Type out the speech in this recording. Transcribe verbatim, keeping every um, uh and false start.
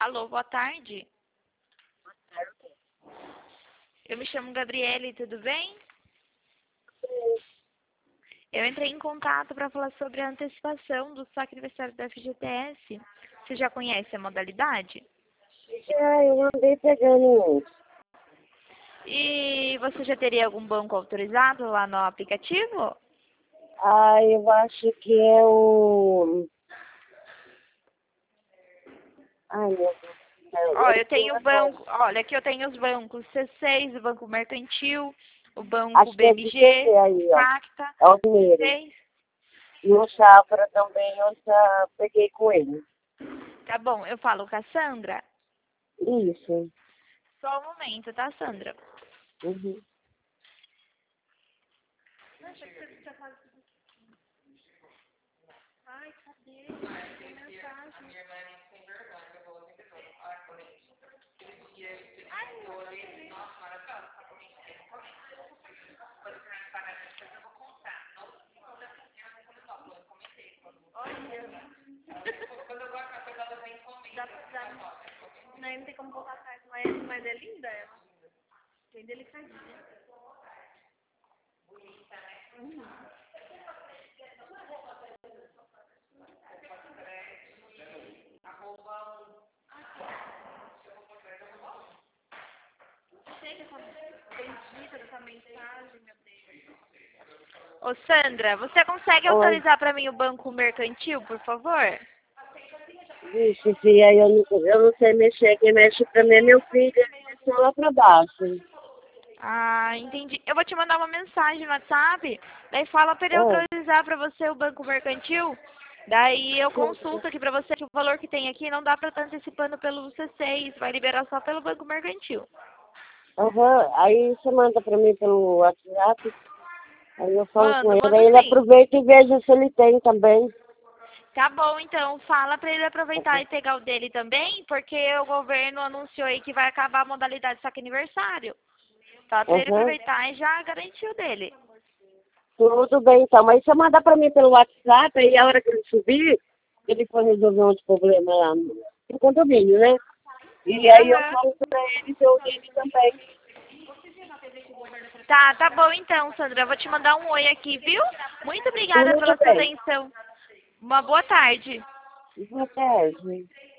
Alô, boa tarde. Eu me chamo Gabriele, tudo bem? Eu entrei em contato para falar sobre a antecipação do saque aniversário da F G T S. Você já conhece a modalidade? Já, eu andei pegando uns. E você já teria algum banco autorizado lá no aplicativo? Ah, eu acho que é o... Ai, meu Deus do céu. Ó, Eu eu tenho tenho o agora. banco, olha, aqui eu tenho os bancos C seis, o Banco Mercantil, o Banco Acho que é esse C C B M G, aí, ó. Pacta, É o C primeiro. seis. E o Chafra também eu já peguei com ele. Tá bom, eu falo com a Sandra. Isso. Só um momento, tá, Sandra? Uhum. Ai, cadê? Tem mensagem. Dá pra dar. Não, não tem como colocar atrás, mas, mas é linda ela. Bem delicadinha. Chega essa bendita dessa mensagem, meu Deus. Ô, Sandra, você consegue Oi. autorizar pra mim o Banco Mercantil, por favor? Vixe, filha, aí eu não, eu não sei mexer. Quem mexe pra mim é meu filho. Ele desceu lá pra baixo. Ah, entendi. Eu vou te mandar uma mensagem no WhatsApp, daí fala pra ele Ah, autorizar pra você o Banco Mercantil. Daí eu sim. consulto aqui pra você que o valor que tem aqui não dá pra estar antecipando pelo C seis, vai liberar só pelo Banco Mercantil. Aham. Aí você manda pra mim pelo WhatsApp. Aí eu falo com Mando, ele. mando Aí ele sim. aproveita e veja se ele tem também. Tá bom, então, fala pra ele aproveitar e pegar o dele também, porque o governo anunciou aí que vai acabar a modalidade saque aniversário. Só pra ele Aham. aproveitar e já garantir o dele. Tudo bem, então. Mas você mandar pra mim pelo WhatsApp, aí a hora que ele subir, ele for resolver uns problemas lá no no condomínio, né? E aí eu Aham. falo pra ele se eu dele também. Tá, tá bom então, Sandra. Eu vou te mandar um oi aqui, viu? Muito obrigada Tudo pela sua bem. atenção. Uma boa tarde. Boa tarde.